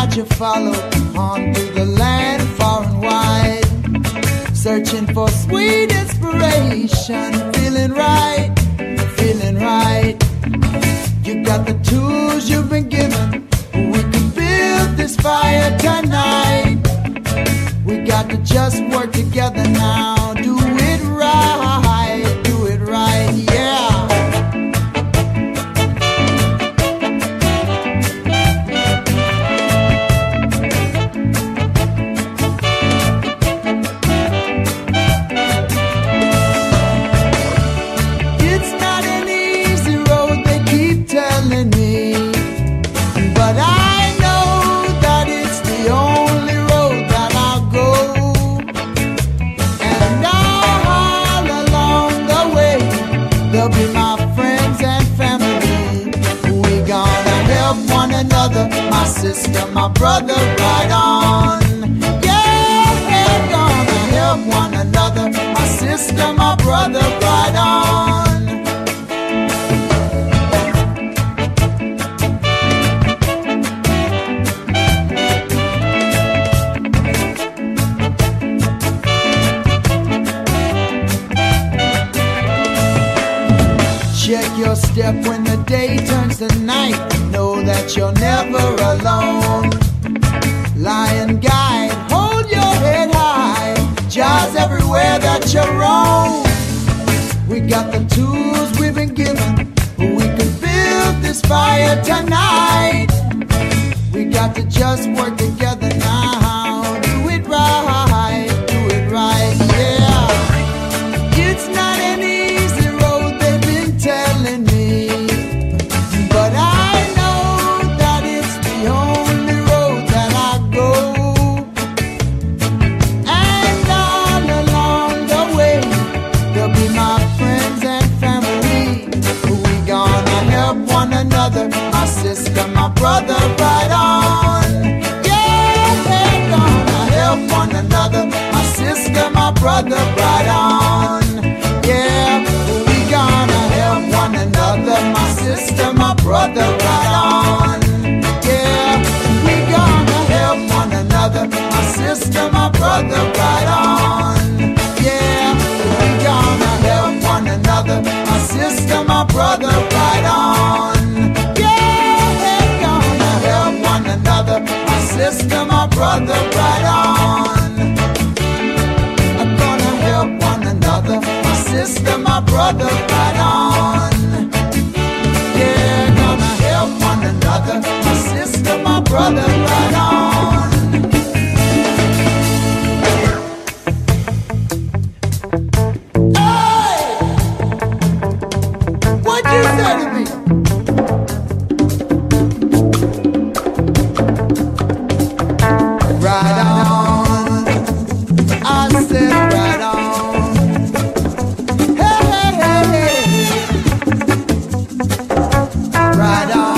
that you follow on through the land far and wide, searching for sweet inspiration, feeling right, feeling right. You got the tools you've been given, we can build this fire tonight. We got to just work together now, do it right, yeah. My sister, my brother, right on. Yeah, we're gonna help one another. My sister, my brother, right on. Check your step when the day turns to night. Know that you're never alone. Lion guide, hold your head high. Jazz everywhere that you roam. We got the tools we've been given, we can build this fire tonight. We got to just work together now. Do it right, yeah. It's not an easy road, they've been telling me, but I know that it's the only road that I go. And all along the way, there'll be my friends and family. We gonna help one another, my sister, my brother, right on. Yeah, we're gonna help one another, my sister, my brother, right on. Yeah, we gonna help one another, my sister, my brother, right on. Yeah, we gonna help one another, my sister, my brother, right on. Yeah, we gonna help one another, my sister, my brother, right on. Yeah, we're gonna help one another, my sister, my brother, right on. I'm gonna help one another, my sister, my brother, right on. Yeah, gonna help one another, my sister, my brother, right on. Hey! What'd you say to me? Right on. I said right on. Right on.